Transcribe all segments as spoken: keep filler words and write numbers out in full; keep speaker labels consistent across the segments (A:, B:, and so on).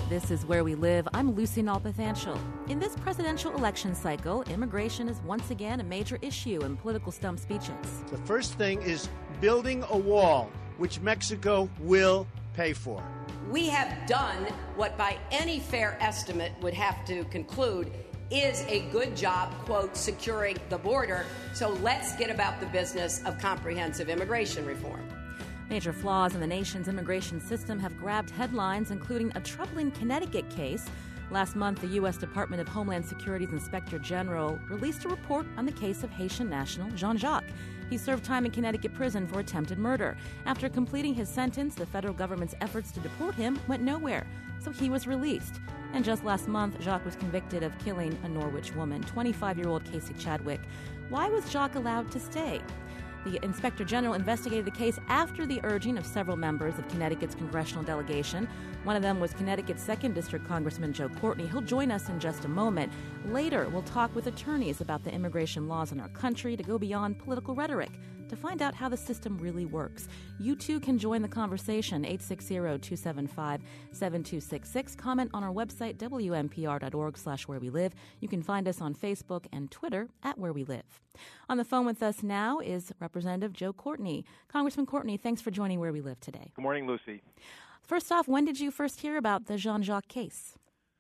A: This is Where We Live. I'm Lucy Nalpathanchel. In this presidential election cycle, immigration is once again a major issue in political stump speeches.
B: The first thing is building a wall, which Mexico will pay for.
C: We have done what by any fair estimate would have to conclude is a good job, quote, securing the border. So let's get about the business of comprehensive immigration reform.
A: Major flaws in the nation's immigration system have grabbed headlines, including a troubling Connecticut case. Last month, the U S Department of Homeland Security's Inspector General released a report on the case of Haitian national Jean-Jacques. He served time in Connecticut prison for attempted murder. After completing his sentence, the federal government's efforts to deport him went nowhere, so he was released. And just last month, Jacques was convicted of killing a Norwich woman, twenty-five-year-old Casey Chadwick. Why was Jacques allowed to stay? The Inspector General investigated the case after the urging of several members of Connecticut's congressional delegation. One of them was Connecticut's second District Congressman Joe Courtney. He'll join us in just a moment. Later, we'll talk with attorneys about the immigration laws in our country to go beyond political rhetoric, to find out how the system really works. You too can join the conversation, eight six zero, two seven five, seven two six six. Comment on our website, W M P R dot org slash where we live. You can find us on Facebook and Twitter at Where We Live. On the phone with us now is Representative Joe Courtney. Congressman Courtney, thanks for joining Where We Live today.
D: Good morning, Lucy.
A: First off, when did you first hear about the Jean-Jacques case?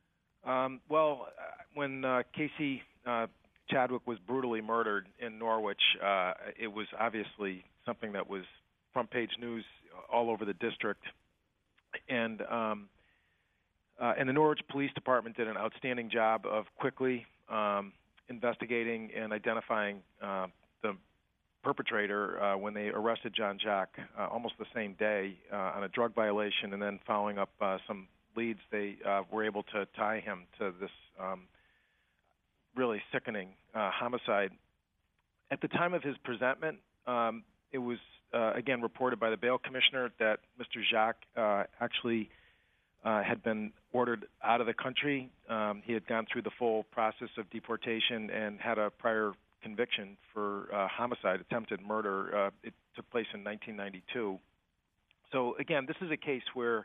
D: Um, well, uh, when uh, Casey uh, Chadwick was brutally murdered in Norwich, uh, it was obviously something that was front-page news all over the district. And um, uh, and the Norwich Police Department did an outstanding job of quickly um, investigating and identifying uh, the perpetrator uh, when they arrested Jean-Jacques uh, almost the same day uh, on a drug violation, and then following up uh, some leads, they uh, were able to tie him to this um, really sickening uh, homicide. At the time of his presentment, um, it was, uh, again, reported by the bail commissioner that Mister Jacques uh, actually uh, had been ordered out of the country. Um, he had gone through the full process of deportation and had a prior conviction for uh, homicide, attempted murder. Uh, it took place in nineteen ninety-two. So, again, this is a case where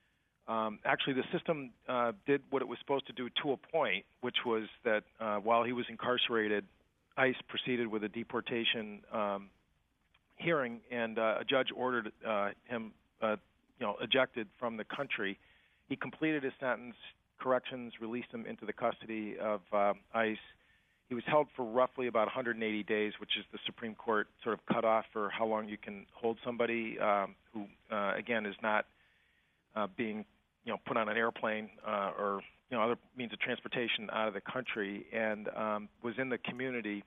D: Um, actually, the system uh, did what it was supposed to do to a point, which was that uh, while he was incarcerated, ICE proceeded with a deportation um, hearing, and uh, a judge ordered uh, him, uh, you know, ejected from the country. He completed his sentence, corrections released him into the custody of uh, ICE. He was held for roughly about one hundred eighty days, which is the Supreme Court sort of cutoff for how long you can hold somebody um, who, uh, again, is not uh, being you know, put on an airplane uh, or, you know, other means of transportation out of the country, and um, was in the community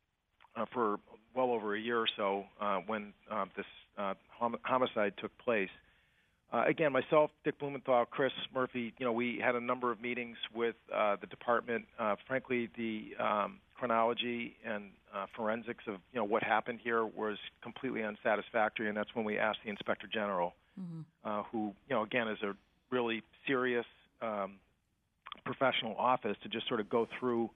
D: uh, for well over a year or so uh, when uh, this uh, hom- homicide took place. Uh, again, myself, Dick Blumenthal, Chris Murphy, you know, we had a number of meetings with uh, the department. Uh, frankly, the um, chronology and uh, forensics of, you know, what happened here was completely unsatisfactory, and that's when we asked the Inspector General, mm-hmm. uh, who, you know, again, is a really serious um, professional office, to just sort of go through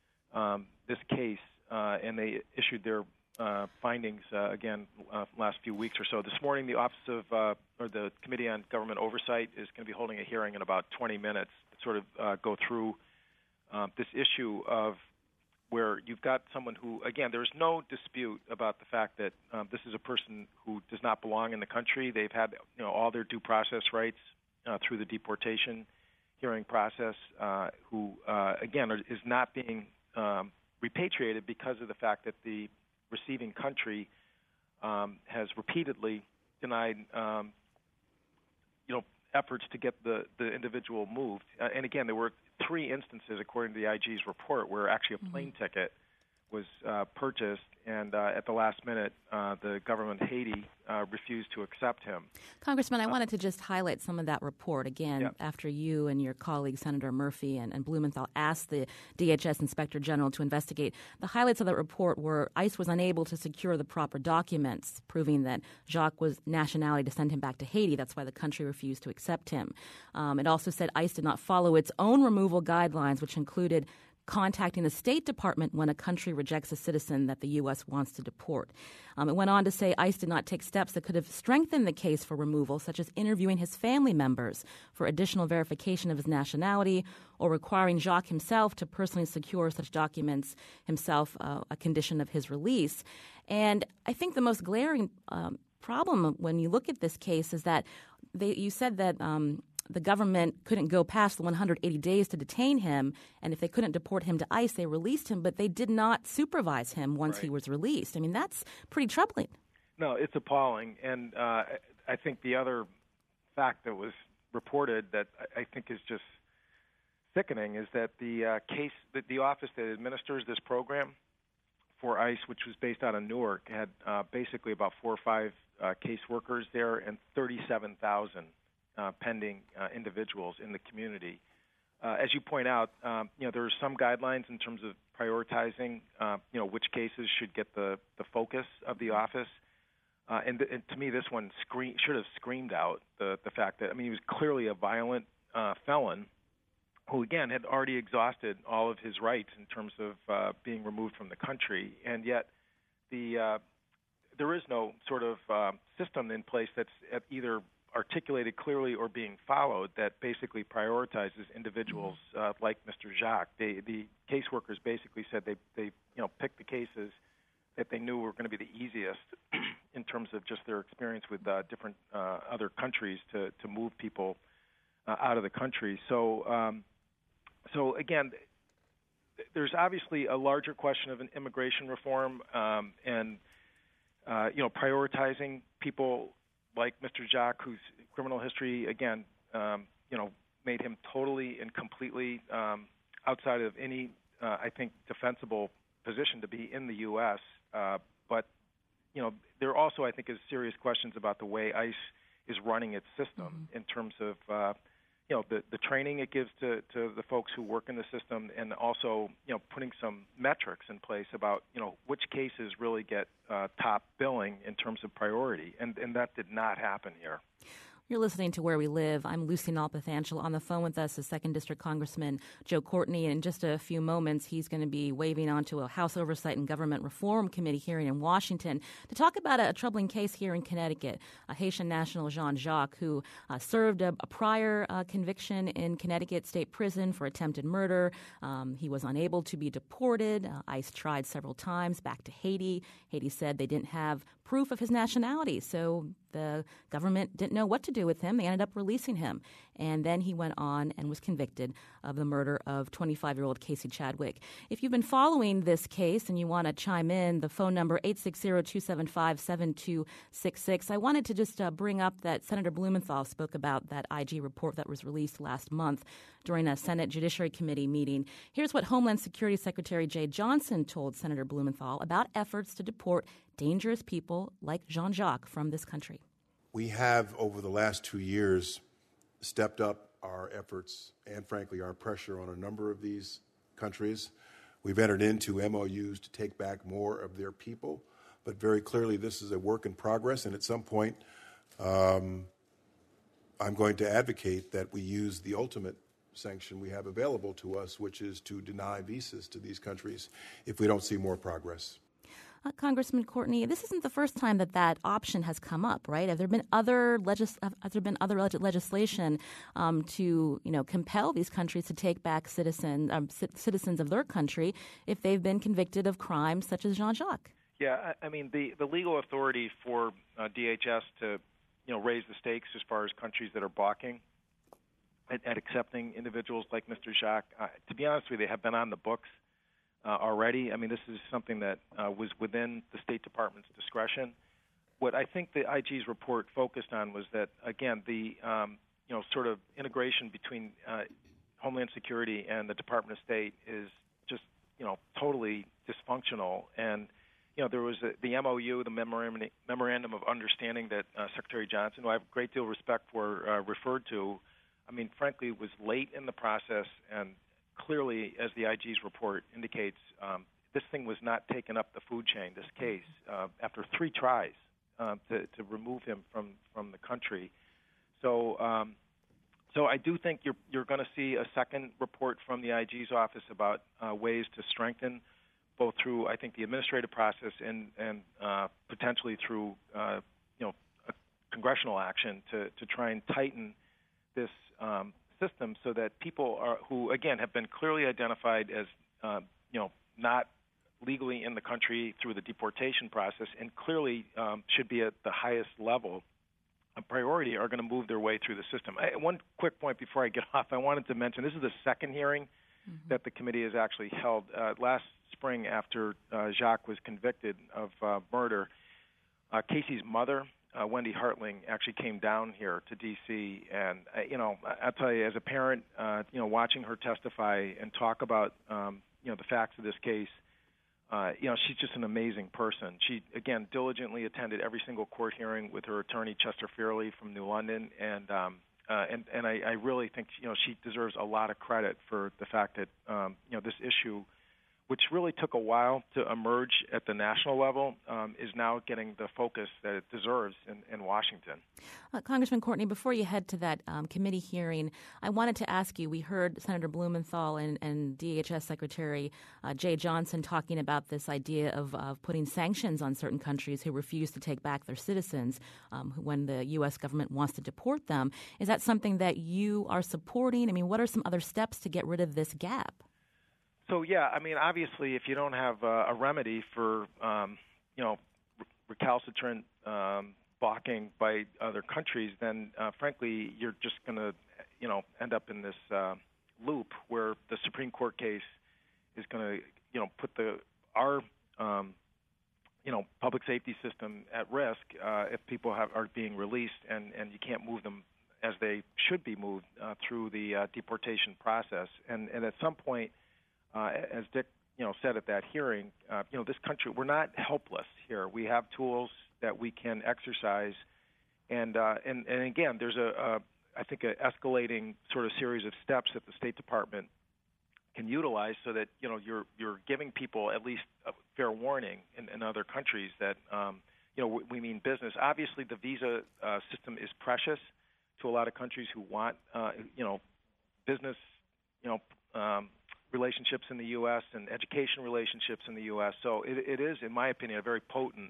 D: um, this case, uh, and they issued their uh, findings uh, again uh, last few weeks or so. This morning, the Office of uh, or the Committee on Government Oversight is going to be holding a hearing in about twenty minutes to sort of uh, go through uh, this issue of where you've got someone who, again, there's no dispute about the fact that um, this is a person who does not belong in the country. They've had, you know, all their due process rights Uh, through the deportation hearing process, uh, who, uh, again, are, is not being um, repatriated because of the fact that the receiving country um, has repeatedly denied, um, you know, efforts to get the, the individual moved. Uh, and, again, there were three instances, according to the I G's report, where actually a plane mm-hmm. ticket was uh, purchased, and uh, at the last minute, uh, the government of Haiti uh, refused to accept him.
A: Congressman, I uh, wanted to just highlight some of that report. Again, yeah. after you and your colleague, Senator Murphy and, and Blumenthal, asked the D H S Inspector General to investigate, the highlights of that report were ICE was unable to secure the proper documents, proving that Jacques was nationality to send him back to Haiti. That's why the country refused to accept him. Um, it also said ICE did not follow its own removal guidelines, which included contacting the State Department when a country rejects a citizen that the U S wants to deport. Um, it went on to say ICE did not take steps that could have strengthened the case for removal, such as interviewing his family members for additional verification of his nationality or requiring Jacques himself to personally secure such documents himself, uh, a condition of his release. And I think the most glaring um, problem when you look at this case is that they, you said that um, the government couldn't go past the one hundred eighty days to detain him, and if they couldn't deport him to ICE, they released him, but they did not supervise him once
D: right.
A: he was released. I mean, that's pretty troubling.
D: No, it's appalling. And uh, I think the other fact that was reported that I think is just sickening is that the uh, case, that the office that administers this program for ICE, which was based out of Newark, had uh, basically about four or five uh, caseworkers there and thirty-seven thousand Uh, pending uh, individuals in the community. Uh, as you point out, um, you know, there are some guidelines in terms of prioritizing, uh, you know, which cases should get the, the focus of the office. Uh, and, th- and to me, this one scree- should have screamed out the, the fact that, I mean, he was clearly a violent uh, felon who, again, had already exhausted all of his rights in terms of uh, being removed from the country. And yet the uh, there is no sort of uh, system in place that's at either articulated clearly or being followed that basically prioritizes individuals uh, like Mister Jacques. They, the caseworkers basically said they, they you know, picked the cases that they knew were going to be the easiest in terms of just their experience with uh, different uh, other countries to, to move people uh, out of the country. So, um, so again, there's obviously a larger question of an immigration reform um, and uh, you know, prioritizing people like Mister Jacques, whose criminal history, again, um, you know, made him totally and completely um, outside of any, uh, I think, defensible position to be in the U S. Uh, but, you know, there also, I think, is serious questions about the way ICE is running its system mm-hmm. in terms of, uh, you know, the, the training it gives to, to the folks who work in the system, and also, you know, putting some metrics in place about, you know, which cases really get uh, top billing in terms of priority. And, and that did not happen here.
A: You're listening to Where We Live. I'm Lucy Nalpathanchel. On the phone with us is second District Congressman Joe Courtney. And in just a few moments, he's going to be waving onto a House Oversight and Government Reform Committee hearing in Washington to talk about a, a troubling case here in Connecticut. A Haitian national, Jean Jacques, who uh, served a, a prior uh, conviction in Connecticut State Prison for attempted murder. Um, he was unable to be deported. Uh, ICE tried several times back to Haiti. Haiti said they didn't have proof of his nationality, so the government didn't know what to do with him. They ended up releasing him. And then he went on and was convicted of the murder of twenty-five-year-old Casey Chadwick. If you've been following this case and you want to chime in, the phone number eight six zero, two seven five, seven two six six. I wanted to just uh, bring up that Senator Blumenthal spoke about that I G report that was released last month during a Senate Judiciary Committee meeting. Here's what Homeland Security Secretary Jay Johnson told Senator Blumenthal about efforts to deport dangerous people like Jean Jacques from this country.
E: We have, over the last two years, stepped up our efforts and, frankly, our pressure on a number of these countries. We've entered into M O Us to take back more of their people, but very clearly this is a work in progress, and at some point um, I'm going to advocate that we use the ultimate sanction we have available to us, which is to deny visas to these countries if we don't see more progress.
A: Uh, Congressman Courtney, this isn't the first time that that option has come up, right? Have there been other legis- have there been other leg- legislation um, to, you know, compel these countries to take back citizens um, c- citizens of their country if they've been convicted of crimes such as Jean Jacques?
D: Yeah, I, I mean the, the legal authority for uh, D H S to, you know, raise the stakes as far as countries that are balking at, at accepting individuals like Mister Jacques. Uh, to be honest with you, they have been on the books Uh, already. I mean, this is something that uh, was within the State Department's discretion. What I think the I G's report focused on was that, again, the um, you know sort of integration between uh, Homeland Security and the Department of State is just you know totally dysfunctional. And you know there was a, the M O U, the memorandum, memorandum of understanding that uh, Secretary Johnson, who I have a great deal of respect for, uh, referred to. I mean, frankly, was late in the process, and clearly, as the I G's report indicates, um, this thing was not taken up the food chain, this case, uh, after three tries uh, to, to remove him from, from the country. So um, so I do think you're you're going to see a second report from the I G's office about uh, ways to strengthen, both through I think the administrative process and and uh, potentially through uh, you know a congressional action to to try and tighten this um, system so that people are who again have been clearly identified as uh, you know not legally in the country through the deportation process and clearly um, should be at the highest level of priority are going to move their way through the system. I, one quick point before I get off, I wanted to mention this is the second hearing mm-hmm. that the committee has actually held. Uh, last spring after uh, Jacques was convicted of uh, murder, uh, Casey's mother, uh, Wendy Hartling, actually came down here to D C and, uh, you know, I'll tell you, as a parent, uh, you know, watching her testify and talk about, um, you know, the facts of this case, Uh, you know, she's just an amazing person. She, again, diligently attended every single court hearing with her attorney, Chester Fairley from New London, and um, uh, and, and I, I really think, you know, she deserves a lot of credit for the fact that, um, you know, this issue, which really took a while to emerge at the national level, um, is now getting the focus that it deserves in, in Washington.
A: Uh, Congressman Courtney, before you head to that um, committee hearing, I wanted to ask you, we heard Senator Blumenthal and, and D H S Secretary uh, Jay Johnson talking about this idea of, of putting sanctions on certain countries who refuse to take back their citizens um, when the U S government wants to deport them. Is that something that you are supporting? I mean, what are some other steps to get rid of this gap?
D: So, yeah, I mean, obviously, if you don't have uh, a remedy for, um, you know, recalcitrant um, balking by other countries, then, uh, frankly, you're just going to, you know, end up in this uh, loop where the Supreme Court case is going to, you know, put the our, um, you know, public safety system at risk uh, if people have, are being released and, and you can't move them as they should be moved uh, through the uh, deportation process. And, and at some point, Uh, as Dick, you know, said at that hearing, uh, you know, this country, we're not helpless here. We have tools that we can exercise, and uh, and, and again, there's a, a I think, an escalating sort of series of steps that the State Department can utilize, so that you know you're you're giving people at least a fair warning in, in other countries that um, you know we, we mean business. Obviously, the visa uh, system is precious to a lot of countries who want uh, you know business, you know. Um, relationships in the U S and education relationships in the U S So it, it is, in my opinion, a very potent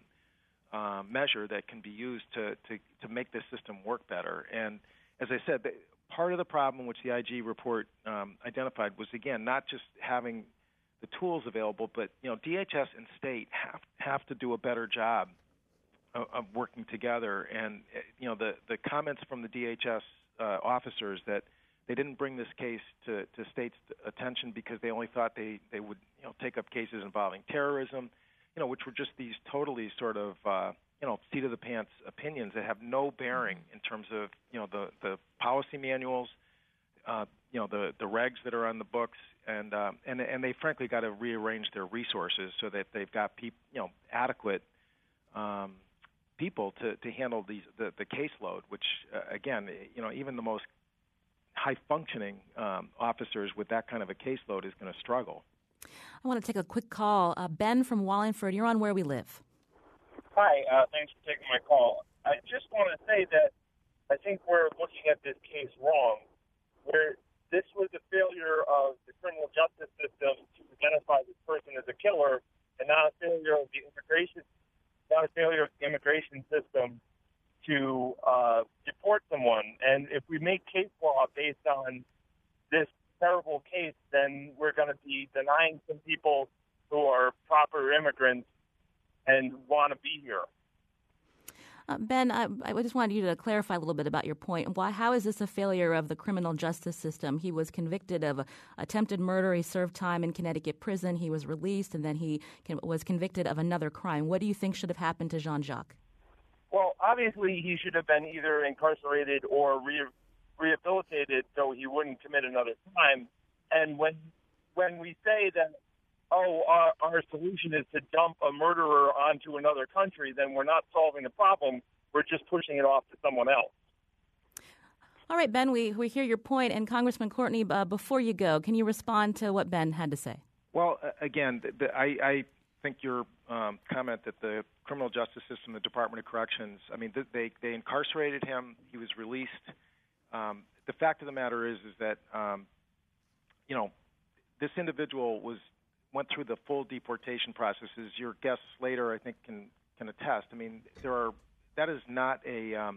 D: uh, measure that can be used to, to, to make this system work better. And as I said, the, part of the problem which the I G report um, identified was, again, not just having the tools available, but you know, D H S and state have have to do a better job of, of working together. And you know, the the comments from the D H S uh, officers that they didn't bring this case to, to states' attention because they only thought they, they would you know take up cases involving terrorism, you know, which were just these totally sort of uh, you know seat of the pants opinions that have no bearing in terms of you know the, the policy manuals, uh, you know the, the regs that are on the books, and uh, and and they frankly got to rearrange their resources so that they've got peop, you know adequate um, people to, to handle these the, the caseload, which uh, again you know even the most high-functioning um, officers with that kind of a caseload is going to struggle.
A: I want to take a quick call. Uh, Ben from Wallingford, you're on Where We Live.
F: Hi, uh, thanks for taking my call. I just want to say that I think we're looking at this case wrong, where this was a failure of the criminal justice system to identify this person as a killer, and not a failure of the immigration, not a failure of the immigration system to uh, deport someone. And if we make case law based on this terrible case, then we're going to be denying some people who are proper immigrants and want to be here.
A: Uh, Ben, I, I just wanted you to clarify a little bit about your point. Why? How is this a failure of the criminal justice system? He was convicted of attempted murder. He served time in Connecticut prison. He was released, and then he can, was convicted of another crime. What do you think should have happened to Jean-Jacques?
F: Well, obviously, he should have been either incarcerated or re- rehabilitated so he wouldn't commit another crime. And when when we say that, oh, our, our solution is to dump a murderer onto another country, then we're not solving the problem. We're just pushing it off to someone else.
A: All right, Ben, we, we hear your point. And Congressman Courtney, uh, before you go, can you respond to what Ben had to say?
D: Well, uh, again, the, the, I, I think your um, comment that the criminal justice system, the Department of Corrections, I mean, they they incarcerated him. He was released. Um, the fact of the matter is, is that um, you know, this individual was went through the full deportation processes. Your guest Slater, I think, can can attest. I mean, there are that is not a um,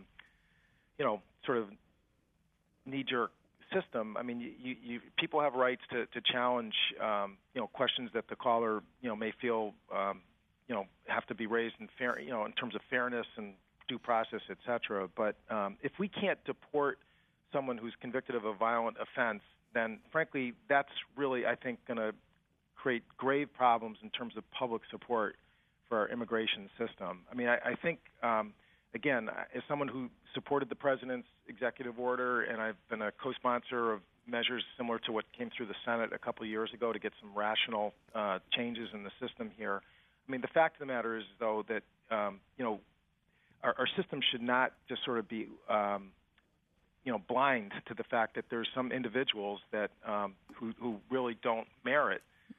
D: you know sort of knee-jerk system. I mean, you, you, you, people have rights to, to challenge um, you know questions that the caller you know may feel um, you know have to be raised in fair you know in terms of fairness and due process, et cetera. But um, if we can't deport someone who's convicted of a violent offense, then frankly, that's really, I think, going to create grave problems in terms of public support for our immigration system. I mean, I, I think, um, again, as someone who supported the president's executive order, and I've been a co-sponsor of measures similar to what came through the Senate a couple of years ago to get some rational uh, changes in the system here. I mean, the fact of the matter is, though, that, um, you know, our, our system should not just sort of be um, you know, blind to the fact that there's some individuals that um, who, who really don't merit,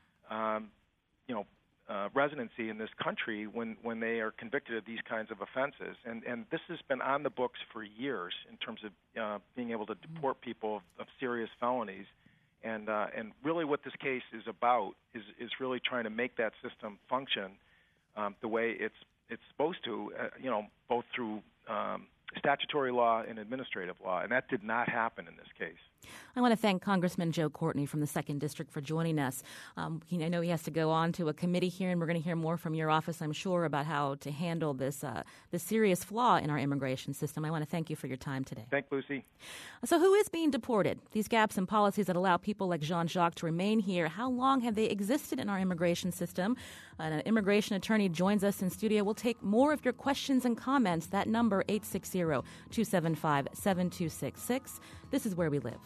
D: um, you know, uh, residency in this country when, when they are convicted of these kinds of offenses. And and this has been on the books for years in terms of uh, being able to deport people of, of serious felonies. And uh, and really what this case is about is is really trying to make that system function um, the way it's it's supposed to, uh, you know, both through um, statutory law and administrative law, and that did not happen in this case.
A: I want to thank Congressman Joe Courtney from the second District for joining us. Um, he, I know he has to go on to a committee here, and we're going to hear more from your office, I'm sure, about how to handle this uh, this serious flaw in our immigration system. I want to thank you for your time today.
D: Thank Lucy.
A: So who is being deported? These gaps in policies that allow people like Jean-Jacques to remain here, how long have they existed in our immigration system? An immigration attorney joins us in studio. We'll take more of your questions and comments. That number, eight six zero, two seven five, seven two six six. This is Where We Live.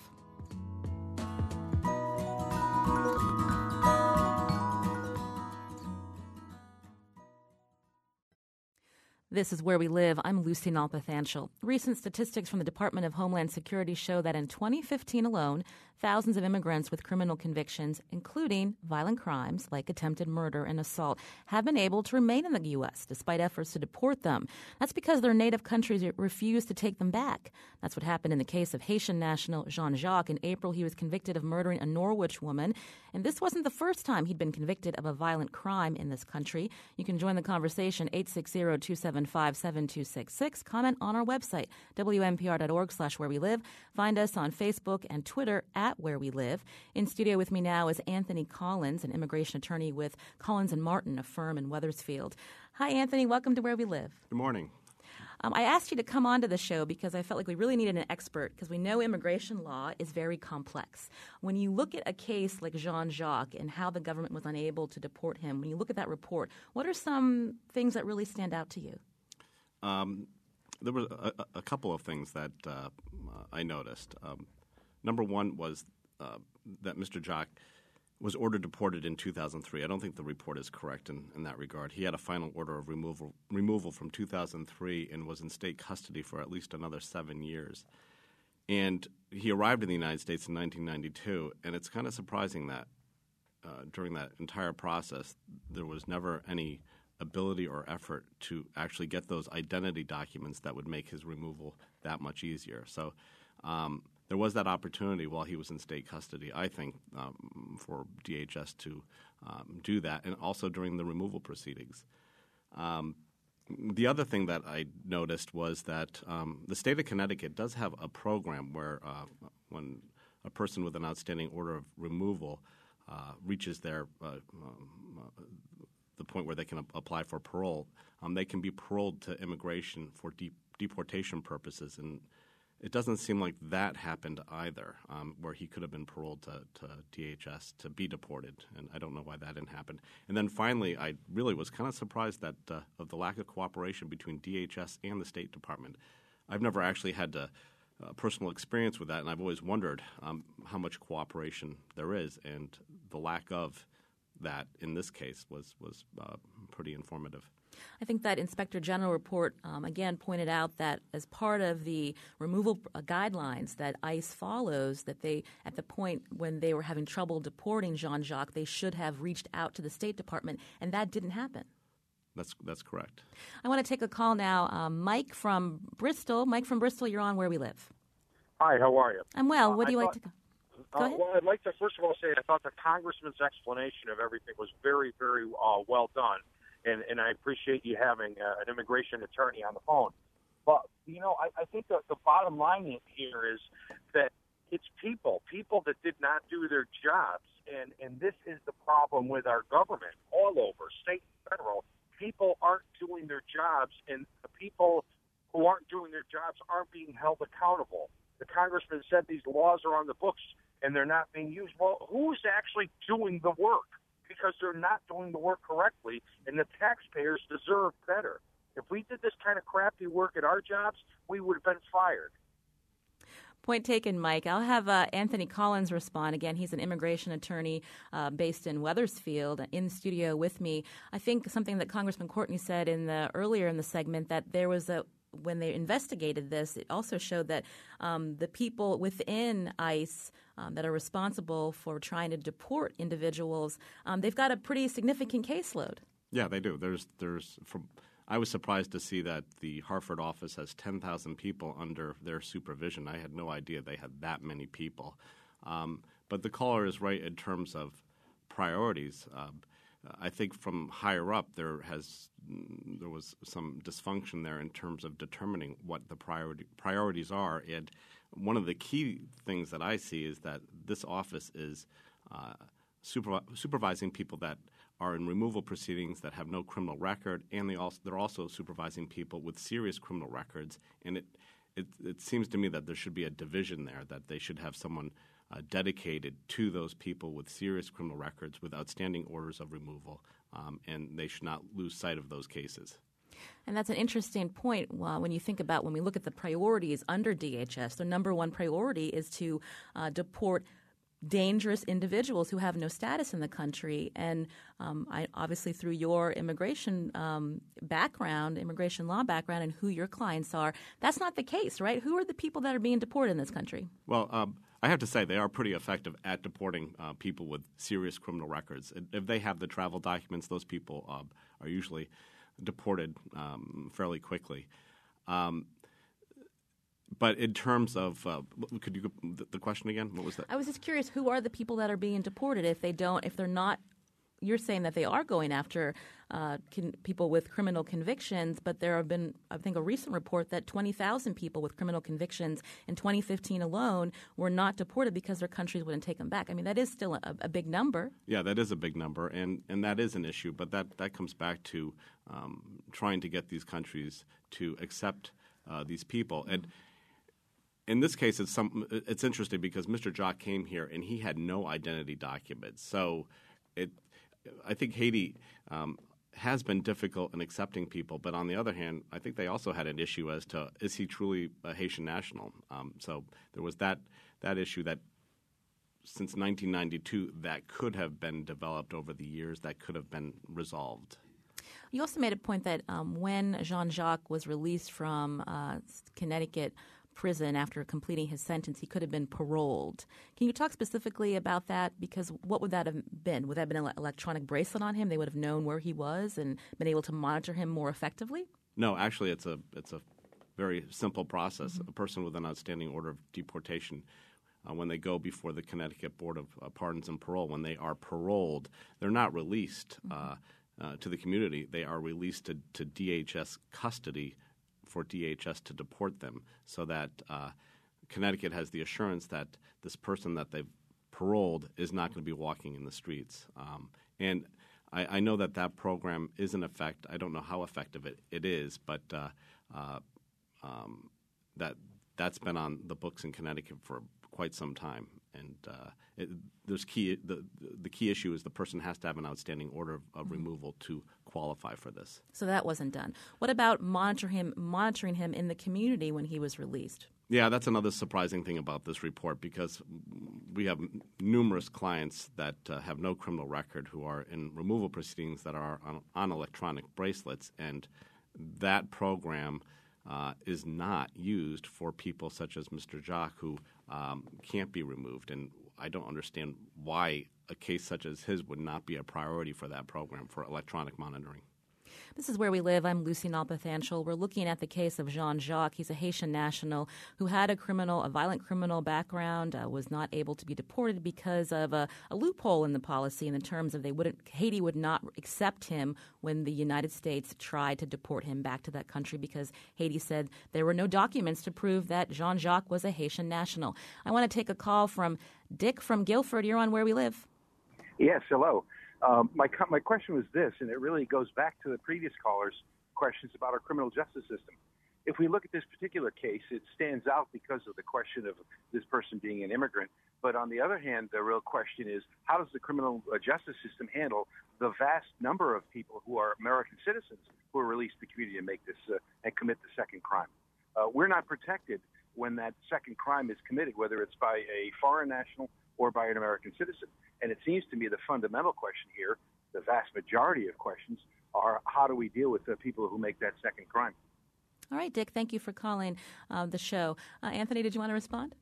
A: This is Where We Live. I'm Lucy Nalpathanchel. Recent statistics from the Department of Homeland Security show that in twenty fifteen alone, thousands of immigrants with criminal convictions, including violent crimes like attempted murder and assault, have been able to remain in the U S despite efforts to deport them. That's because their native countries refuse to take them back. That's what happened in the case of Haitian national Jean-Jacques. In April, he was convicted of murdering a Norwich woman, and this wasn't the first time he'd been convicted of a violent crime in this country. You can join the conversation, eight six zero, two seven five, seven two six six. Comment on our website, W N P R dot org slash where we live. Find us on Facebook and Twitter at Where We Live. In studio with me now is Anthony Collins, an immigration attorney with Collins and Martin, a firm in Wethersfield. Hi, Anthony. Welcome to Where We Live.
G: Good morning.
A: Um, I asked you to come onto the show because I felt like we really needed an expert because we know immigration law is very complex. When you look at a case like Jean-Jacques and how the government was unable to deport him, when you look at that report, what are some things that really stand out to you?
G: Um, there were a, a couple of things that uh, I noticed. Um, number one was uh, that Mister Jacques was ordered deported in two thousand three. I don't think the report is correct in, in that regard. He had a final order of removal removal from two thousand three and was in state custody for at least another seven years. And he arrived in the United States in nineteen ninety-two, and it's kind of surprising that uh, during that entire process there was never any ability or effort to actually get those identity documents that would make his removal that much easier. So um, there was that opportunity while he was in state custody, I think, um, for D H S to um, do that, and also during the removal proceedings. Um, the other thing that I noticed was that um, the state of Connecticut does have a program where uh, when a person with an outstanding order of removal uh, reaches their uh, um, uh, the point where they can apply for parole, um, they can be paroled to immigration for de- deportation purposes. And it doesn't seem like that happened either, um, where he could have been paroled to, to D H S to be deported. And I don't know why that didn't happen. And then finally, I really was kind of surprised that uh, of the lack of cooperation between D H S and the State Department. I've never actually had to, uh, personal experience with that, and I've always wondered um, how much cooperation there is, and the lack of that in this case was was uh, pretty informative.
A: I think that Inspector General report, um, again, pointed out that as part of the removal uh, guidelines that ICE follows, that they, at the point when they were having trouble deporting Jean-Jacques, they should have reached out to the State Department, and that didn't happen.
G: That's that's correct.
A: I want to take a call now. Um, Mike from Bristol. Mike from Bristol, you're on Where We Live.
H: Hi, how are you?
A: I'm well. What
H: uh,
A: do you
H: I
A: like
H: thought,
A: to go? Go
H: uh,
A: ahead.
H: Well, I'd like to first of all say I thought the congressman's explanation of everything was very, very uh, well done, and, and I appreciate you having uh, an immigration attorney on the phone. But, you know, I, I think that the bottom line here is that it's people, people that did not do their jobs, and, and this is the problem with our government all over, state and federal. People aren't doing their jobs, and the people who aren't doing their jobs aren't being held accountable. The congressman said these laws are on the books and they're not being used. Well, who's actually doing the work? Because they're not doing the work correctly, and the taxpayers deserve better. If we did this kind of crappy work at our jobs, we would have been fired.
A: Point taken, Mike. I'll have uh, Anthony Collins respond. Again, he's an immigration attorney uh, based in Wethersfield, in the studio with me. I think something that Congressman Courtney said in the earlier in the segment, that there was a when they investigated this, it also showed that um, the people within ICE um, that are responsible for trying to deport individuals, um, they've got a pretty significant caseload.
G: Yeah, they do. There's, there's. From, I was surprised to see that the Hartford office has ten thousand people under their supervision. I had no idea they had that many people. Um, but the caller is right in terms of priorities. Uh, I think from higher up there has there was some dysfunction there in terms of determining what the priority priorities are. And one of the key things that I see is that this office is uh, supervi- supervising people that are in removal proceedings that have no criminal record, and they also they're also supervising people with serious criminal records. And it it, it seems to me that there should be a division there, that they should have someone Uh, dedicated to those people with serious criminal records with outstanding orders of removal, um, and they should not lose sight of those cases.
A: And that's an interesting point uh, when you think about when we look at the priorities under D H S. The number one priority is to uh, deport dangerous individuals who have no status in the country. And um, I, obviously through your immigration um, background, immigration law background, and who your clients are, that's not the case, right? Who are the people that are being deported in this country?
G: Well, um, I have to say they are pretty effective at deporting uh, people with serious criminal records. If they have the travel documents, those people uh, are usually deported um, fairly quickly. Um, but in terms of uh, – could you – the question again? What was that?
A: I was just curious, who are the people that are being deported if they don't – if they're not – you're saying that they are going after uh, con- people with criminal convictions, but there have been, I think, a recent report that twenty thousand people with criminal convictions in twenty fifteen alone were not deported because their countries wouldn't take them back. I mean, that is still a, a big number. Yeah, that is a big number, and, and that is an issue. But that, that comes back to um, trying to get these countries to accept uh, these people. And in this case, it's, some, it's interesting because Mister Jock came here and he had no identity documents. So it – I think Haiti um, has been difficult in accepting people, but on the other hand, I think they also had an issue as to is he truly a Haitian national? Um, so there was that that issue that since nineteen ninety-two that could have been developed over the years, that could have been resolved. You also made a point that um, when Jean-Jacques was released from uh, Connecticut prison after completing his sentence, he could have been paroled. Can you talk specifically about that? Because what would that have been? Would that have been an electronic bracelet on him? They would have known where he was and been able to monitor him more effectively? No, actually, it's a it's a very simple process. Mm-hmm. A person with an outstanding order of deportation, uh, when they go before the Connecticut Board of uh, Pardons and Parole, when they are paroled, they're not released mm-hmm. uh, uh, to the community. They are released to, to D H S custody for D H S to deport them, so that uh, Connecticut has the assurance that this person that they've paroled is not going to be walking in the streets. Um, and I, I know that that program is in effect. I don't know how effective it, it is, but uh, uh, um, that that's been on the books in Connecticut for quite some time. And uh, it, there's key the the key issue is the person has to have an outstanding order of, of mm-hmm. removal to qualify for this. So that wasn't done. What about monitor him, monitoring him in the community when he was released? Yeah, that's another surprising thing about this report, because we have numerous clients that uh, have no criminal record who are in removal proceedings that are on, on electronic bracelets, and that program uh, is not used for people such as Mister Jock who um, can't be removed. And I don't understand why a case such as his would not be a priority for that program for electronic monitoring. This is Where We Live. I'm Lucy Nalpathanchel. We're looking at the case of Jean-Jacques. He's a Haitian national who had a criminal, a violent criminal background, uh, was not able to be deported because of a, a loophole in the policy in the terms of they wouldn't, Haiti would not accept him when the United States tried to deport him back to that country because Haiti said there were no documents to prove that Jean-Jacques was a Haitian national. I want to take a call from Dick from Guilford. You're on Where We Live.
I: Yes, hello. Um, my my question was this, and it really goes back to the previous caller's questions about our criminal justice system. If we look at this particular case, it stands out because of the question of this person being an immigrant. But on the other hand, the real question is, how does the criminal justice system handle the vast number of people who are American citizens who are released to the community and make this uh, and commit the second crime? Uh, we're not protected when that second crime is committed, whether it's by a foreign national or by an American citizen. And it seems to me the fundamental question here, the vast majority of questions, are how do we deal with the people who make that second crime?
A: All right, Dick, thank you for calling uh, the show. Uh, Anthony, did you want to respond?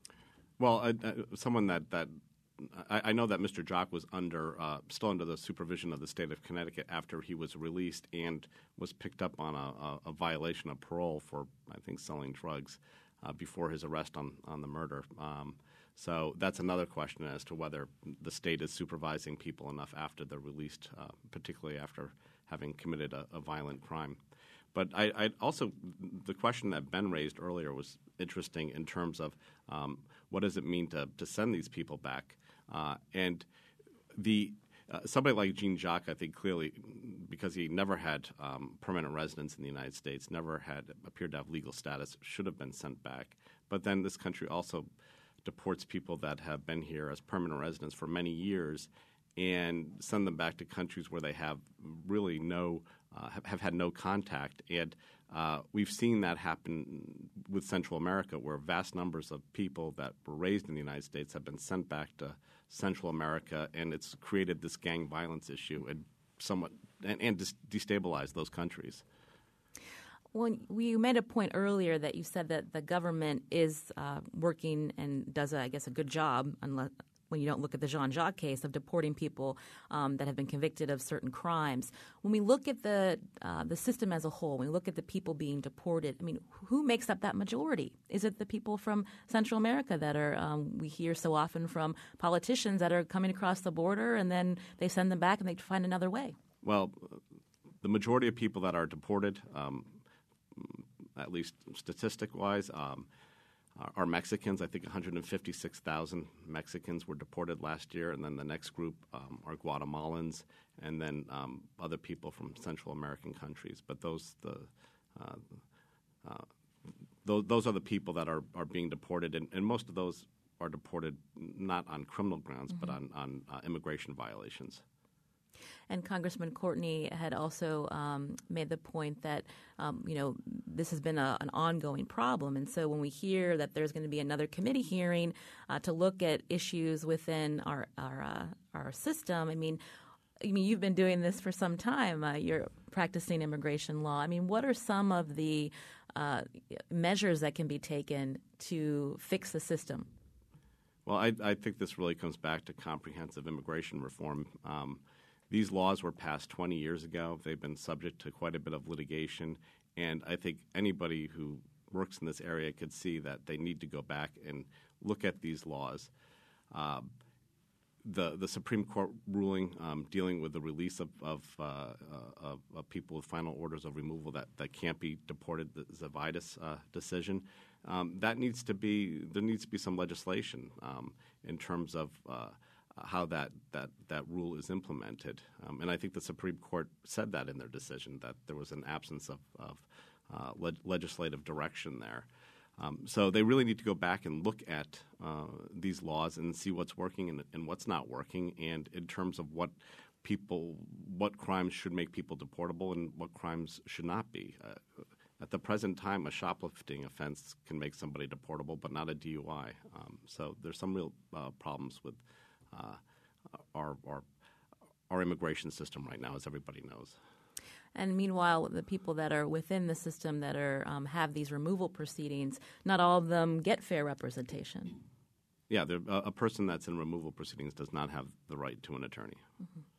G: Well, uh, uh, someone that, that I, I know that Mister Jacques was under uh, still under the supervision of the state of Connecticut after he was released and was picked up on a, a, a violation of parole for, I think, selling drugs uh, before his arrest on, on the murder. Um, So that's another question as to whether the state is supervising people enough after they're released, uh, particularly after having committed a, a violent crime. But I, I also – the question that Ben raised earlier was interesting in terms of um, what does it mean to, to send these people back. Uh, and the uh, somebody like Jean-Jacques, I think clearly, because he never had um, permanent residence in the United States, never had appeared to have legal status, should have been sent back. But then this country also – deports people that have been here as permanent residents for many years and send them back to countries where they have really no uh, have, have had no contact. And uh, we've seen that happen with Central America, where vast numbers of people that were raised in the United States have been sent back to Central America, and it's created this gang violence issue and somewhat and, and dis- destabilized those countries.
A: Well, you made a point earlier that you said that the government is uh, working and does, a, I guess, a good job, unless, when you don't look at the Jean-Jacques case, of deporting people um, that have been convicted of certain crimes. When we look at the uh, the system as a whole, when we look at the people being deported, I mean, who makes up that majority? Is it the people from Central America that are um, we hear so often from politicians that are coming across the border and then they send them back and they find another way?
G: Well, the majority of people that are deported um, at least statistic-wise, um, are Mexicans. I think one hundred fifty-six thousand Mexicans were deported last year, and then the next group um, are Guatemalans, and then um, other people from Central American countries. But those the uh, uh, those, those are the people that are, are being deported, and, and most of those are deported not on criminal grounds, mm-hmm. but on, on uh, immigration violations.
A: And Congressman Courtney had also um, made the point that, um, you know, this has been a, an ongoing problem. And so when we hear that there's going to be another committee hearing uh, to look at issues within our our, uh, our system, I mean, I mean, you've been doing this for some time. Uh, you're practicing immigration law. I mean, what are some of the uh, measures that can be taken to fix the system?
G: Well, I, I think this really comes back to comprehensive immigration reform. Um, These laws were passed twenty years ago. They've been subject to quite a bit of litigation, and I think anybody who works in this area could see that they need to go back and look at these laws. Uh, the the Supreme Court ruling um, dealing with the release of of, uh, uh, of of people with final orders of removal that, that can't be deported, the Zavidas uh, decision, um, that needs to be there needs to be some legislation um, in terms of uh, how that, that, that rule is implemented. Um, and I think the Supreme Court said that in their decision, that there was an absence of, of uh, le- legislative direction there. Um, so they really need to go back and look at uh, these laws and see what's working and, and what's not working, and in terms of what people, what crimes should make people deportable and what crimes should not be. Uh, at the present time, a shoplifting offense can make somebody deportable, but not a D U I. Um, so there's some real uh, problems with Uh, our, our our immigration system right now, as everybody knows.
A: And meanwhile, the people that are within the system that are um, have these removal proceedings, not all of them get fair representation.
G: Yeah, a, a person that's in removal proceedings does not have the right to an attorney.
A: Mm-hmm.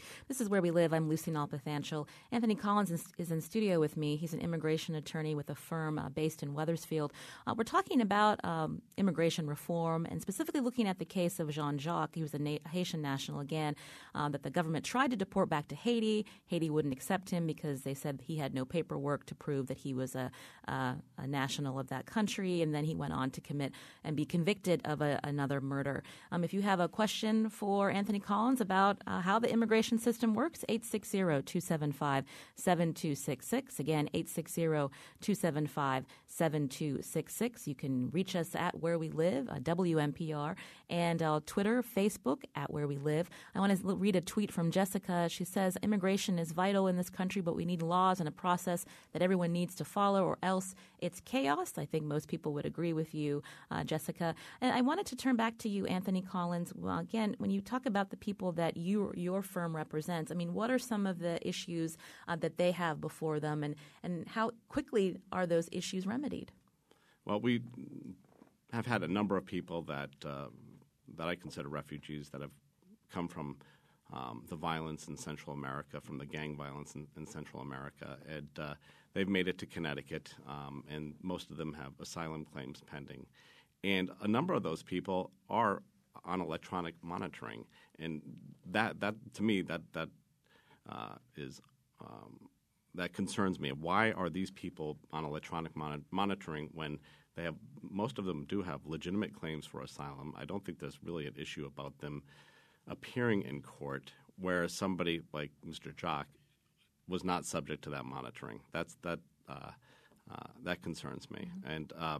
A: This is Where We Live. I'm Lucy Nalpathanchel. Anthony Collins is, is in studio with me. He's an immigration attorney with a firm uh, based in Wethersfield. Uh, we're talking about um, immigration reform and specifically looking at the case of Jean-Jacques. He was a Na- Haitian national, again, um, that the government tried to deport back to Haiti. Haiti wouldn't accept him because they said he had no paperwork to prove that he was a, uh, a national of that country, and then he went on to commit and be convicted of a, another murder. Um, if you have a question for Anthony Collins about uh, how the immigration system works, eight six zero, two seven five, seven two six six. Again, eight six zero, two seven five, seven two six six. You can reach us at Where We Live, uh, W M P R, and uh, Twitter, Facebook, at Where We Live. I want to read a tweet from Jessica. She says, immigration is vital in this country, but we need laws and a process that everyone needs to follow, or else it's chaos. I think most people would agree with you, uh, Jessica. And I wanted to turn back to you, Anthony Collins. Well, again, when you talk about the people that you, your firm represents, I mean, what are some of the issues uh, that they have before them, and, and how quickly are those issues remedied?
G: Well, we have had a number of people that uh, that I consider refugees that have come from um, the violence in Central America, from the gang violence in, in Central America, and uh, they've made it to Connecticut, um, and most of them have asylum claims pending. And a number of those people are on electronic monitoring, and that that to me that that uh, is um, that concerns me. Why are these people on electronic mon- monitoring when they have most of them do have legitimate claims for asylum? I don't think there's really an issue about them appearing in court, whereas somebody like Mister Jacques was not subject to that monitoring. That's that uh, uh, that concerns me, mm-hmm. and. Uh,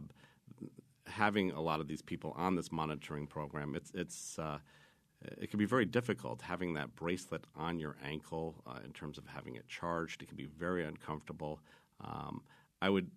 G: having a lot of these people on this monitoring program, it's it's uh, it can be very difficult having that bracelet on your ankle uh, in terms of having it charged. It can be very uncomfortable. Um, I would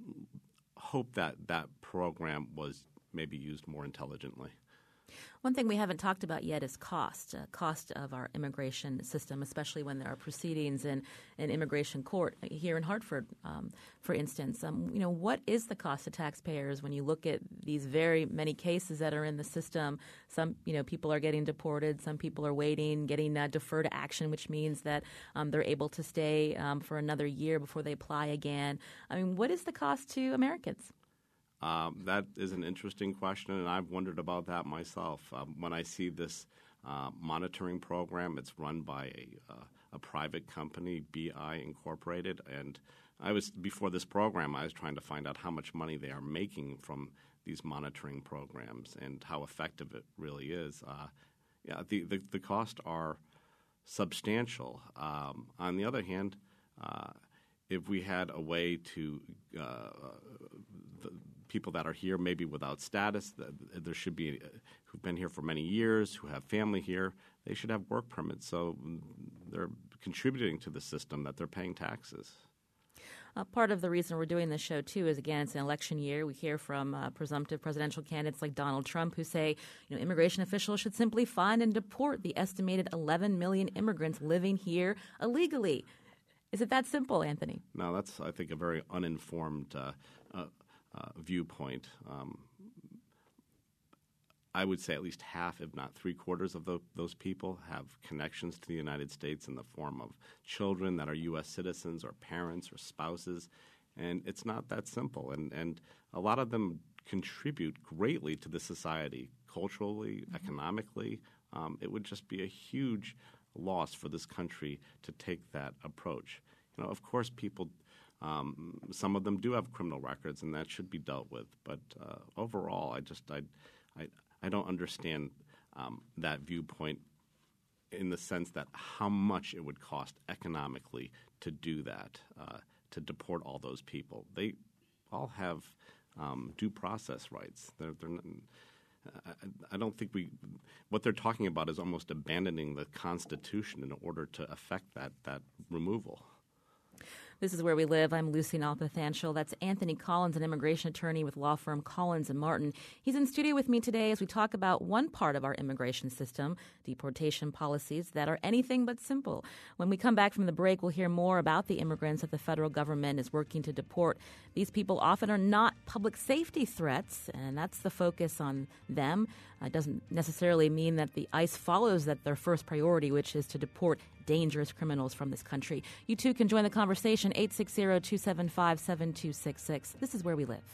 G: hope that that program was maybe used more intelligently.
A: One thing we haven't talked about yet is cost, uh, cost of our immigration system, especially when there are proceedings in an immigration court here in Hartford, um, for instance. Um, you know, what is the cost to taxpayers when you look at these very many cases that are in the system? Some, you know, people are getting deported. Some people are waiting, getting uh, deferred action, which means that um, they're able to stay um, for another year before they apply again. I mean, what is the cost to Americans?
G: Um, that is an interesting question, and I've wondered about that myself. Um, when I see this uh, monitoring program, it's run by a, uh, a private company, B I Incorporated, and I was before this program, I was trying to find out how much money they are making from these monitoring programs and how effective it really is. Uh, yeah, the, the the costs are substantial. Um, on the other hand, uh, if we had a way to uh, the, people that are here maybe without status, there should be who've been here for many years, who have family here, they should have work permits. So they're contributing to the system that they're paying taxes.
A: Uh, part of the reason we're doing this show, too, is, again, it's an election year. We hear from uh, presumptive presidential candidates like Donald Trump who say, you know, immigration officials should simply find and deport the estimated eleven million immigrants living here illegally. Is it that simple, Anthony?
G: No, that's, I think, a very uninformed uh, uh, uh, viewpoint. Um, I would say at least half, if not three quarters of the, those people have connections to the United States in the form of children that are U S citizens or parents or spouses, and it's not that simple. And, and a lot of them contribute greatly to the society, culturally, mm-hmm. economically. Um, it would just be a huge loss for this country to take that approach. You know, of course, people, um, some of them do have criminal records, and that should be dealt with. But uh, overall, I just, I, I, I don't understand um, that viewpoint in the sense that how much it would cost economically to do that, uh, to deport all those people. They all have um, due process rights. They're, they're not, I, I don't think we – what they're talking about is almost abandoning the Constitution in order to effect that, that removal.
A: This is Where We Live. I'm Lucy Nalpathanchel. That's Anthony Collins, an immigration attorney with law firm Collins and Martin. He's in studio with me today as we talk about one part of our immigration system, deportation policies that are anything but simple. When we come back from the break, we'll hear more about the immigrants that the federal government is working to deport. These people often are not public safety threats, and that's the focus on them. It doesn't necessarily mean that the ICE follows that their first priority, which is to deport dangerous criminals from this country. You too can join the conversation, eight six zero, two seven five, seven two six six. This is Where We Live.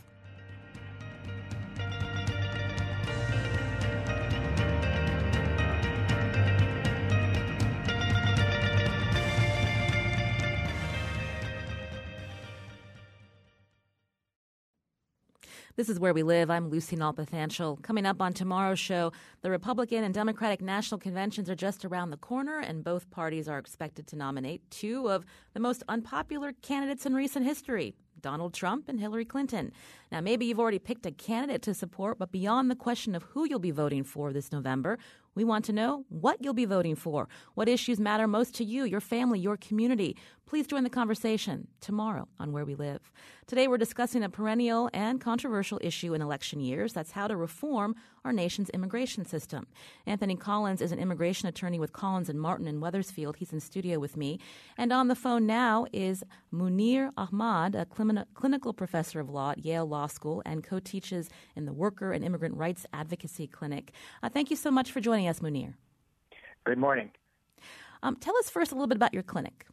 A: This is Where We Live. I'm Lucy Nalpathanchel. Coming up on tomorrow's show, the Republican and Democratic national conventions are just around the corner, and both parties are expected to nominate two of the most unpopular candidates in recent history, Donald Trump and Hillary Clinton. Now, maybe you've already picked a candidate to support, but beyond the question of who you'll be voting for this November, we want to know what you'll be voting for. What issues matter most to you, your family, your community? Please join the conversation tomorrow on Where We Live. Today, we're discussing a perennial and controversial issue in election years. That's how to reform our nation's immigration system. Anthony Collins is an immigration attorney with Collins and Martin in Wethersfield. He's in studio with me. And on the phone now is Munir Ahmad, a clin- clinical professor of law at Yale Law School and co-teaches in the Worker and Immigrant Rights Advocacy Clinic. Uh, thank you so much for joining us, Munir.
J: Good morning.
A: Um, tell us first a little bit about your clinic.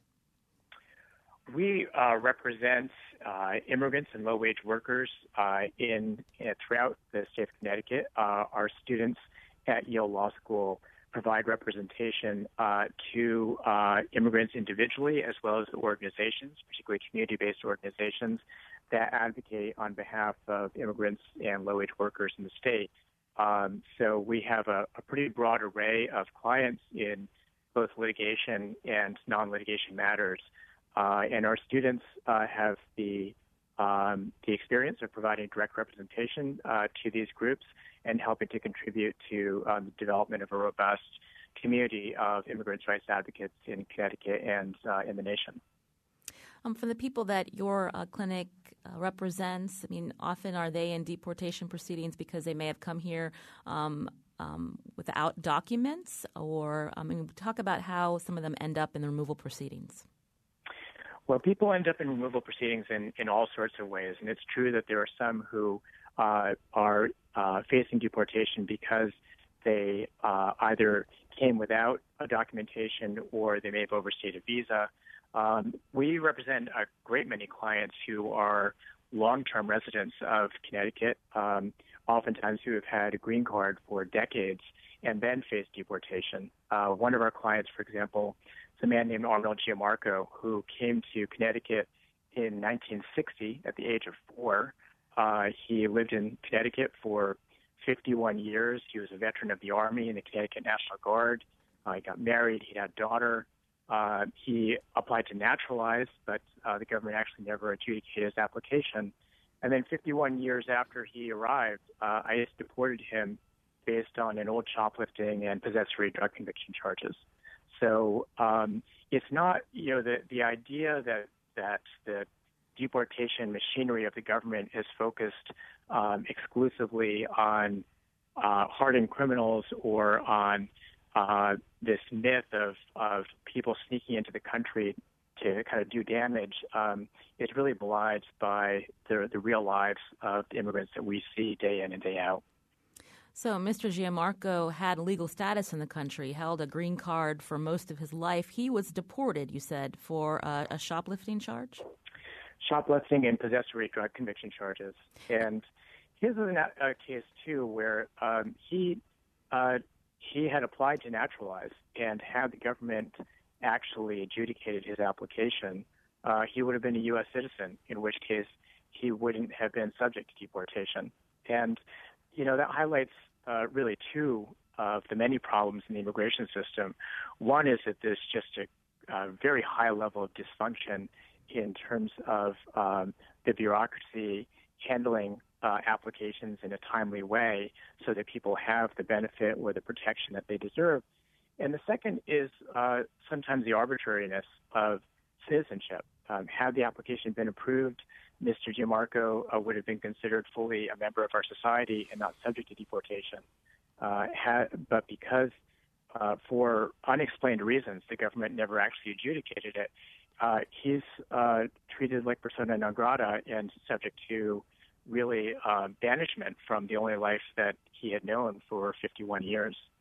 J: We uh, represent uh, immigrants and low-wage workers uh, in uh, throughout the state of Connecticut. Uh, our students at Yale Law School provide representation uh, to uh, immigrants individually as well as organizations, particularly community-based organizations that advocate on behalf of immigrants and low-wage workers in the state. Um, so we have a, a pretty broad array of clients in both litigation and non-litigation matters. Uh, and our students uh, have the um, the experience of providing direct representation uh, to these groups and helping to contribute to um, the development of a robust community of immigrants' rights advocates in Connecticut and uh, in the nation.
A: Um, for the people that your uh, clinic uh, represents, I mean, often are they in deportation proceedings because they may have come here um, um, without documents, or I mean, talk about how some of them end up in the removal proceedings.
J: Well, people end up in removal proceedings in, in all sorts of ways, and it's true that there are some who uh, are uh, facing deportation because they uh, either came without a documentation or they may have overstayed a visa. Um, we represent a great many clients who are long-term residents of Connecticut, um, oftentimes who have had a green card for decades and then face deportation. Uh, one of our clients, for example, is a man named Arnold Giammarco, who came to Connecticut in nineteen sixty at the age of four. Uh, he lived in Connecticut for fifty-one years. He was a veteran of the Army in the Connecticut National Guard. Uh, he got married. He had a daughter. Uh, he applied to naturalize, but uh, the government actually never adjudicated his application. And then fifty-one years after he arrived, uh, ICE deported him based on an old shoplifting and possessory drug conviction charges. So um, it's not, you know, the, the idea that, that the deportation machinery of the government is focused um, exclusively on uh, hardened criminals or on uh, this myth of, of people sneaking into the country to kind of do damage um, is really belied by the, the real lives of the immigrants that we see day in and day out.
A: So Mister Giammarco had legal status in the country, held a green card for most of his life. He was deported, you said, for uh, a shoplifting charge?
J: Shoplifting and possessory drug conviction charges. And his is a, a case, too, where um, he uh, he had applied to naturalize, and had the government actually adjudicated his application, uh, he would have been a U S citizen, in which case he wouldn't have been subject to deportation. And, you know, that highlights uh, really two of the many problems in the immigration system. One is that there's just a, a very high level of dysfunction in terms of um, the bureaucracy handling uh, applications in a timely way so that people have the benefit or the protection that they deserve. And the second is uh, sometimes the arbitrariness of citizenship. Um, had the application been approved, Mister Giammarco uh, would have been considered fully a member of our society and not subject to deportation. Uh, had, but because uh, for unexplained reasons, the government never actually adjudicated it, uh, he's uh, treated like persona non grata and subject to really uh, banishment from the only life that he had known for fifty-one years.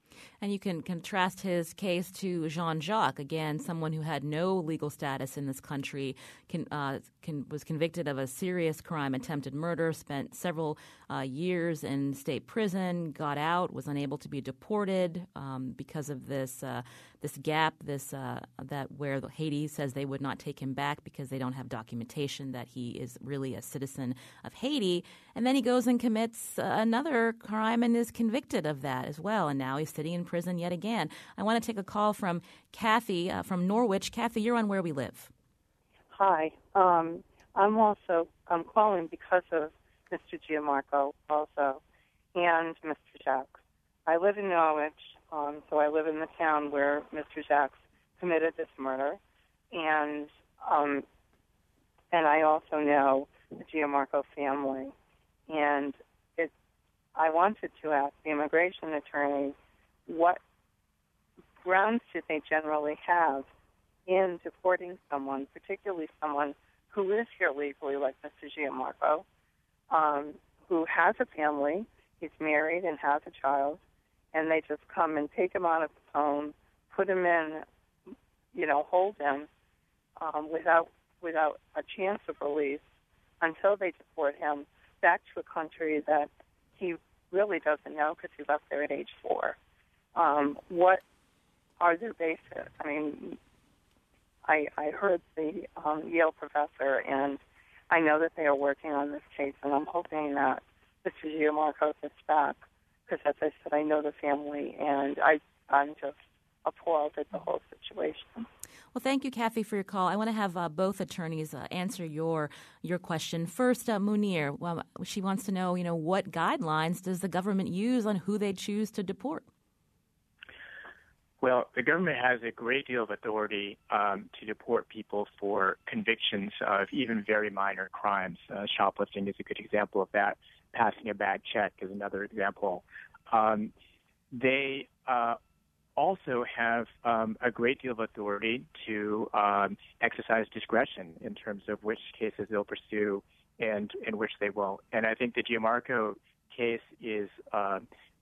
A: And you can contrast his case to Jean-Jacques, again, someone who had no legal status in this country, can, uh, can, was convicted of a serious crime, attempted murder, spent several uh, years in state prison, got out, was unable to be deported um, because of this uh, this gap, this uh, that where Haiti says they would not take him back because they don't have documentation that he is really a citizen of Haiti. And then he goes and commits uh, another crime and is convicted of that as well. And now he's sitting in prison yet again. I want to take a call from Kathy uh, from Norwich. Kathy, you're on Where We Live.
K: Hi. Um, I'm also I'm calling because of Mister Gianmarco also and Mister Jacques. I live in Norwich, um, so I live in the town where Mister Jacques committed this murder, and um, and I also know the Gianmarco family. And it, I wanted to ask the immigration attorney, what grounds do they generally have in deporting someone, particularly someone who is here legally, like Mister Gianmarco, um, who has a family, he's married and has a child, and they just come and take him out of the home, put him in, you know, hold him um, without without a chance of release until they deport him back to a country that he really doesn't know because he left there at age four. Um, what are their bases? I mean, I, I heard the um, Yale professor, and I know that they are working on this case, and I'm hoping that Mister Gianmarco gets back because, as I said, I know the family, and I, I'm just appalled at the whole situation.
A: Well, thank you, Kathy, for your call. I want to have uh, both attorneys uh, answer your your question. First, uh, Munir, well, she wants to know, you know, what guidelines does the government use on who they choose to deport?
J: Well, the government has a great deal of authority um, to deport people for convictions of even very minor crimes. Uh, shoplifting is a good example of that. Passing a bad check is another example. Um, they uh, also have um, a great deal of authority to um, exercise discretion in terms of which cases they'll pursue and in which they won't. And I think the Gianmarco case is uh,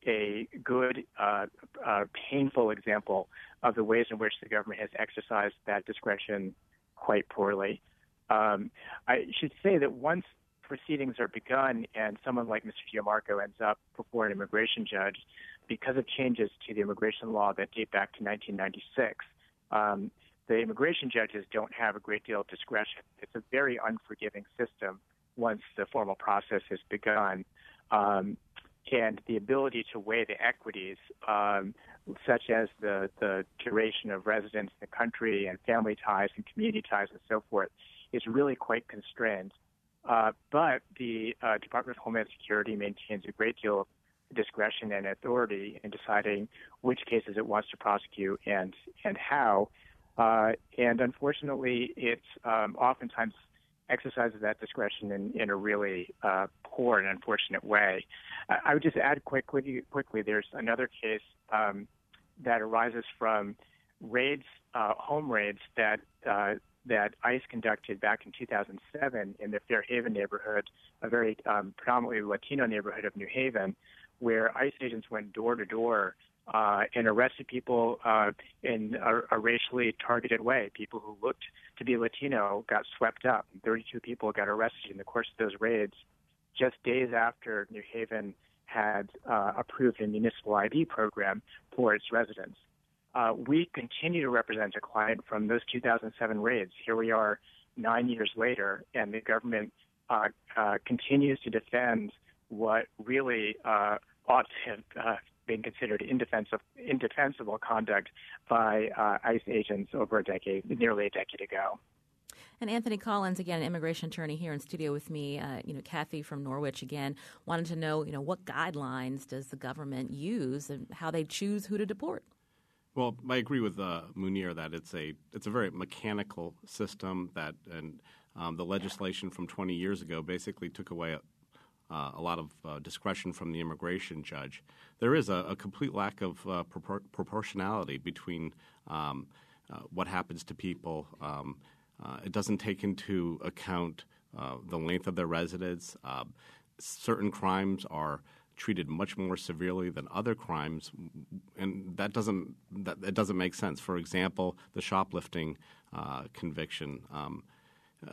J: a good, uh, uh, painful example of the ways in which the government has exercised that discretion quite poorly. Um, I should say that once proceedings are begun and someone like Mister Gianmarco ends up before an immigration judge, because of changes to the immigration law that date back to nineteen ninety-six, um, the immigration judges don't have a great deal of discretion. It's a very unforgiving system once the formal process has begun. Um, and the ability to weigh the equities, um, such as the, the duration of residence in the country and family ties and community ties and so forth, is really quite constrained. Uh, but the uh, Department of Homeland Security maintains a great deal of discretion and authority in deciding which cases it wants to prosecute and and how. Uh, and unfortunately, it um, oftentimes exercises that discretion in, in a really uh, poor and unfortunate way. I, I would just add quickly, quickly, there's another case um, that arises from raids, uh, home raids that uh, that ICE conducted back in two thousand seven in the Fairhaven neighborhood, a very um, predominantly Latino neighborhood of New Haven, where ICE agents went door to door uh, and arrested people uh, in a, a racially targeted way. People who looked to be Latino got swept up. thirty-two people got arrested in the course of those raids just days after New Haven had uh, approved a municipal I D program for its residents. Uh, we continue to represent a client from those two thousand seven raids. Here we are nine years later, and the government uh, uh, continues to defend what really uh, ought to have uh, been considered indefensible, indefensible conduct by uh, ICE agents over a decade, nearly a decade ago.
A: And Anthony Collins, again, an immigration attorney here in studio with me, uh, you know, Kathy from Norwich, again, wanted to know, you know, what guidelines does the government use and how they choose who to deport?
G: Well, I agree with uh, Munir that it's a it's a very mechanical system that, and um, the legislation from twenty years ago basically took away a, uh, a lot of uh, discretion from the immigration judge. There is a, a complete lack of uh, propor- proportionality between um, uh, what happens to people. Um, uh, it doesn't take into account uh, the length of their residence. Uh, certain crimes are treated much more severely than other crimes, and that doesn't that it doesn't make sense. For example, the shoplifting uh, conviction. Um, uh,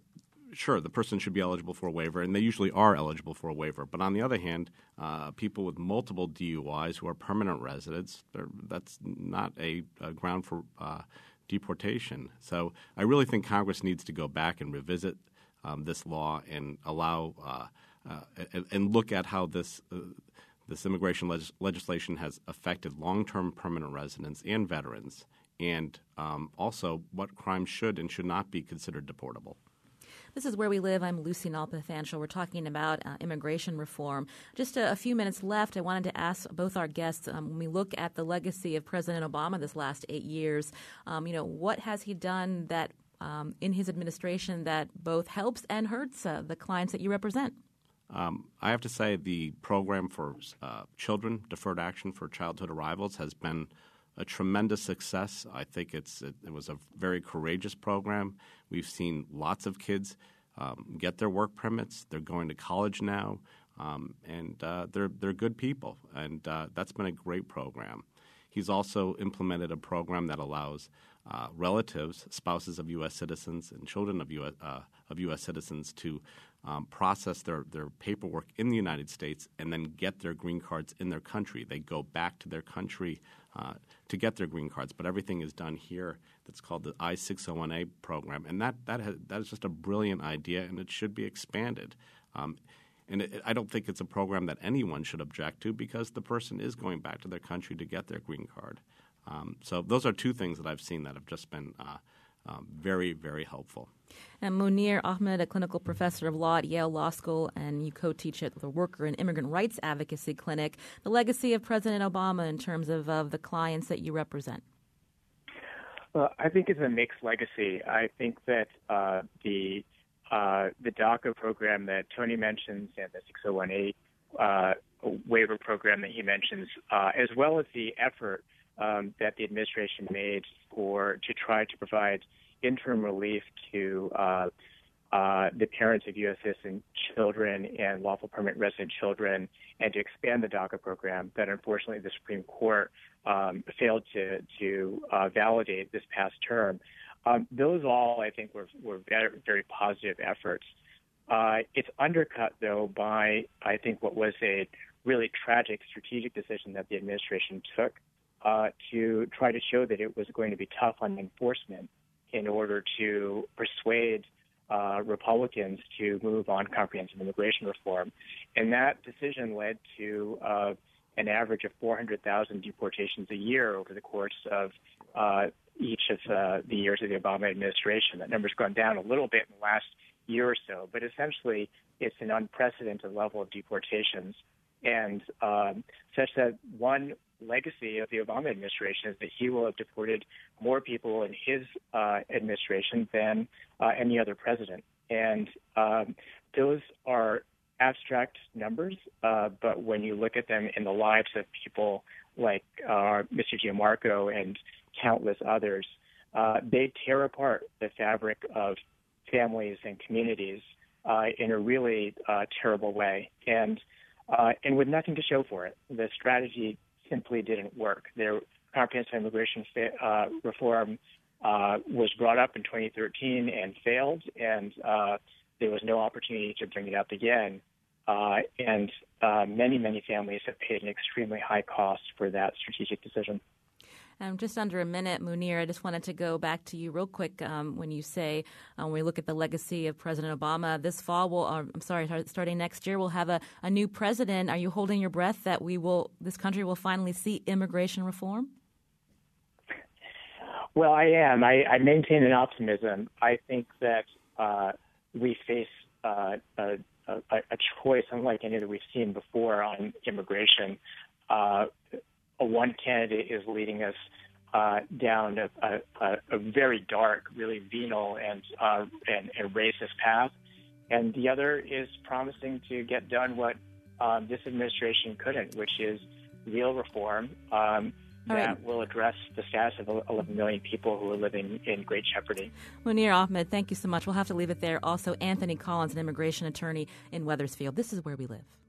G: Sure, the person should be eligible for a waiver, and they usually are eligible for a waiver. But on the other hand, uh, people with multiple D U Is who are permanent residents, that's not a, a ground for uh, deportation. So I really think Congress needs to go back and revisit um, this law and allow uh, uh, and, and look at how this uh, this immigration leg- legislation has affected long-term permanent residents and veterans, and um, also what crimes should and should not be considered deportable.
A: This is Where We Live. I'm Lucy Nalpathanchel. We're talking about uh, immigration reform. Just a, a few minutes left. I wanted to ask both our guests, um, when we look at the legacy of President Obama this last eight years, um, you know, what has he done that um, in his administration that both helps and hurts uh, the clients that you represent?
G: Um, I have to say the program for uh, children, deferred action for childhood arrivals, has been a tremendous success. I think it's it, it was a very courageous program. We've seen lots of kids um, get their work permits. They're going to college now, um, and uh, they're they're good people, and uh, that's been a great program. He's also implemented a program that allows uh, relatives, spouses of U S citizens, and children of U S uh, of U S citizens to um, process their, their paperwork in the United States and then get their green cards in their country. They go back to their country uh, to get their green cards, but everything is done here. That's called the I six oh one A program, and that that has, that is just a brilliant idea, and it should be expanded. Um, And it, I don't think it's a program that anyone should object to because the person is going back to their country to get their green card. Um, so those are two things that I've seen that have just been uh, um, very, very helpful.
A: And Munir Ahmed, a clinical professor of law at Yale Law School, and you co-teach at the Worker and Immigrant Rights Advocacy Clinic, the legacy of President Obama in terms of, of the clients that you represent.
J: Well, I think it's a mixed legacy. I think that uh, the Uh, the DACA program that Tony mentions and the six oh one A uh, waiver program that he mentions, uh, as well as the effort um, that the administration made for to try to provide interim relief to uh, uh, the parents of U S citizen children and lawful permanent resident children, and to expand the DACA program that unfortunately the Supreme Court um, failed to, to uh, validate this past term. Um, those all, I think, were, were very, very positive efforts. Uh, it's undercut, though, by, I think, what was a really tragic strategic decision that the administration took uh, to try to show that it was going to be tough on enforcement in order to persuade uh, Republicans to move on comprehensive immigration reform. And that decision led to uh, an average of four hundred thousand deportations a year over the course of uh, each of uh, the years of the Obama administration. That number's gone down a little bit in the last year or so, but essentially it's an unprecedented level of deportations. And um, such that one legacy of the Obama administration is that he will have deported more people in his uh, administration than uh, any other president. And um, those are abstract numbers, uh, but when you look at them in the lives of people like uh, Mister Gianmarco and countless others, uh, they tear apart the fabric of families and communities uh, in a really uh, terrible way, and uh, and with nothing to show for it. The strategy simply didn't work. Their comprehensive immigration fa- uh, reform uh, was brought up in twenty thirteen and failed, and uh, there was no opportunity to bring it up again. Uh, and uh, many, many families have paid an extremely high cost for that strategic decision.
A: Um, just under a minute, Munir, I just wanted to go back to you real quick um, when you say, uh, when we look at the legacy of President Obama, this fall, we'll, uh, I'm sorry, starting next year, we'll have a, a new president. Are you holding your breath that we will, this country will finally see immigration reform?
J: Well, I am. I, I maintain an optimism. I think that uh, we face uh, a, a, a choice unlike any that we've seen before on immigration. Uh, One candidate is leading us uh, down a, a, a very dark, really venal and, uh, and and racist path, and the other is promising to get done what um, this administration couldn't, which is real reform um, that right. will address the status of eleven million people who are living in great jeopardy.
A: Munir Ahmed, thank you so much. We'll have to leave it there. Also, Anthony Collins, an immigration attorney in Wethersfield. This is Where We Live.